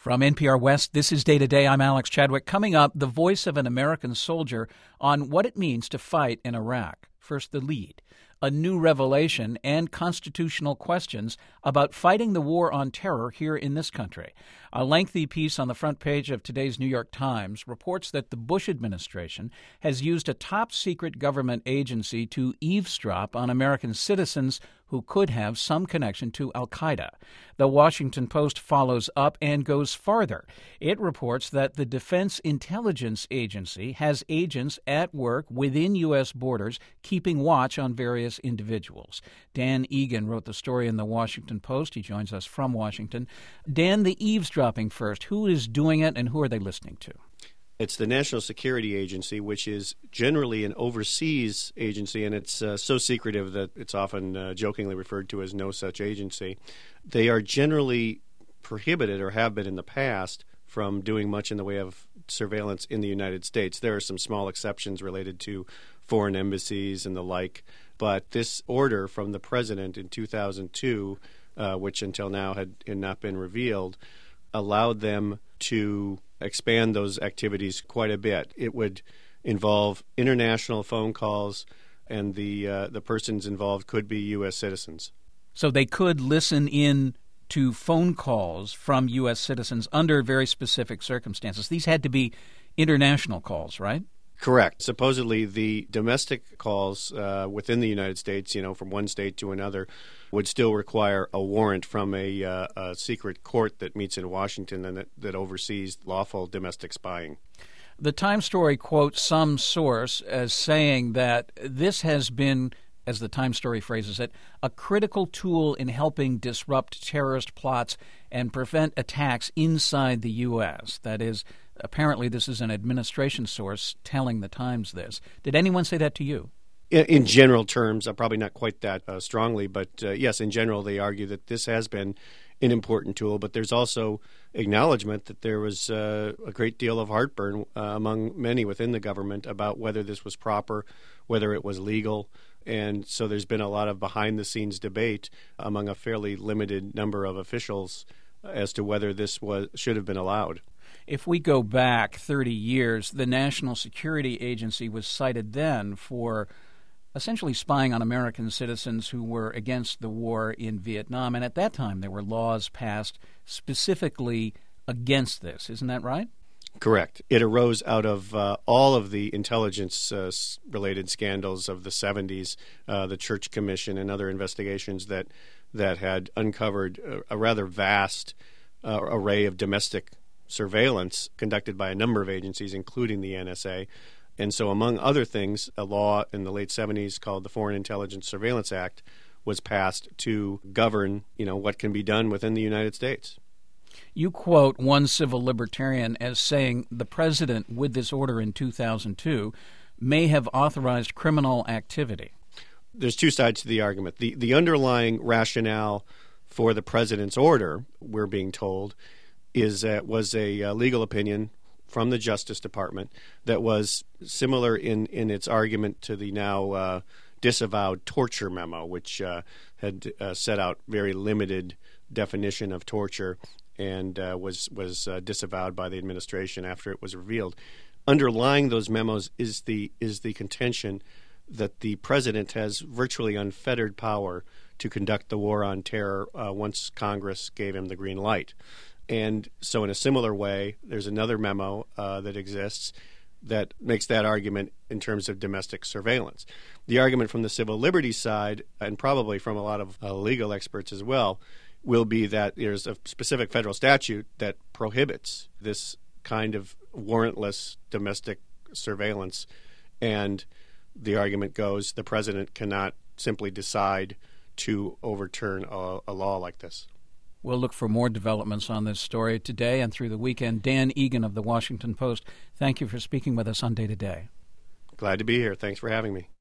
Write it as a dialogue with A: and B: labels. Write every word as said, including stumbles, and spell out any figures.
A: From N P R West, this is Day to Day. I'm Alex Chadwick. Coming up, the voice of an American soldier on what it means to fight in Iraq. First, the lead. A new revelation and constitutional questions about fighting the war on terror here in this country. A lengthy piece on the front page of today's New York Times reports that the Bush administration has used a top-secret government agency to eavesdrop on American citizens who could have some connection to al-Qaeda. The Washington Post follows up and goes farther. It reports that the Defense Intelligence Agency has agents at work within U S borders keeping watch on various individuals. Dan Egan wrote the story in the Washington Post. He joins us from Washington. Dan, the eavesdropping first. Who is doing it and who are they listening to?
B: It's the National Security Agency, which is generally an overseas agency, and it's uh, so secretive that it's often uh, jokingly referred to as no such agency. They are generally prohibited, or have been in the past, from doing much in the way of surveillance in the United States. There are some small exceptions related to foreign embassies and the like, but this order from the president in two thousand two, uh, which until now had, had not been revealed, allowed them to expand those activities quite a bit. It would involve international phone calls, and the uh, the persons involved could be U S citizens.
A: So they could listen in to phone calls from U S citizens under very specific circumstances. These had to be international calls, right?
B: Correct. Supposedly, the domestic calls uh, within the United States, you know, from one state to another, would still require a warrant from a, uh, a secret court that meets in Washington and that, that oversees lawful domestic spying.
A: The Times story quotes some source as saying that this has been, as the Times story phrases it, a critical tool in helping disrupt terrorist plots and prevent attacks inside the U S. That is, apparently this is an administration source telling the Times this. Did anyone say that to you?
B: In, in general terms, uh, probably not quite that uh, strongly, but uh, yes, in general they argue that this has been an important tool, but there's also acknowledgement that there was uh, a great deal of heartburn uh, among many within the government about whether this was proper, whether it was legal. And so there's been a lot of behind-the-scenes debate among a fairly limited number of officials as to whether this was should have been allowed.
A: If we go back thirty years, the National Security Agency was cited then for essentially spying on American citizens who were against the war in Vietnam. And at that time, there were laws passed specifically against this. Isn't that right?
B: Correct. It arose out of uh, all of the intelligence-related uh, scandals of the seventies, uh, the Church Commission and other investigations that that had uncovered a, a rather vast uh, array of domestic surveillance conducted by a number of agencies, including the N S A. And so, among other things, a law in the late seventies called the Foreign Intelligence Surveillance Act was passed to govern, you know, what can be done within the United States.
A: You quote one civil libertarian as saying the president, with this order in two thousand two, may have authorized criminal activity.
B: There's two sides to the argument. The, the underlying rationale for the president's order, we're being told, is that was a uh, legal opinion from the Justice Department that was similar in, in its argument to the now uh, disavowed torture memo, which uh, had uh, set out very limited definition of torture and uh, was was uh, disavowed by the administration after it was revealed. Underlying those memos is the is the contention that the president has virtually unfettered power to conduct the war on terror uh, once Congress gave him the green light. And so in a similar way, there's another memo uh, that exists that makes that argument in terms of domestic surveillance. The argument from the civil liberties side, and probably from a lot of uh, legal experts as well, will be that there's a specific federal statute that prohibits this kind of warrantless domestic surveillance. And the argument goes the president cannot simply decide to overturn a, a law like this.
A: We'll look for more developments on this story today and through the weekend. Dan Egan of the Washington Post, thank you for speaking with us on Day to Day.
B: Glad to be here. Thanks for having me.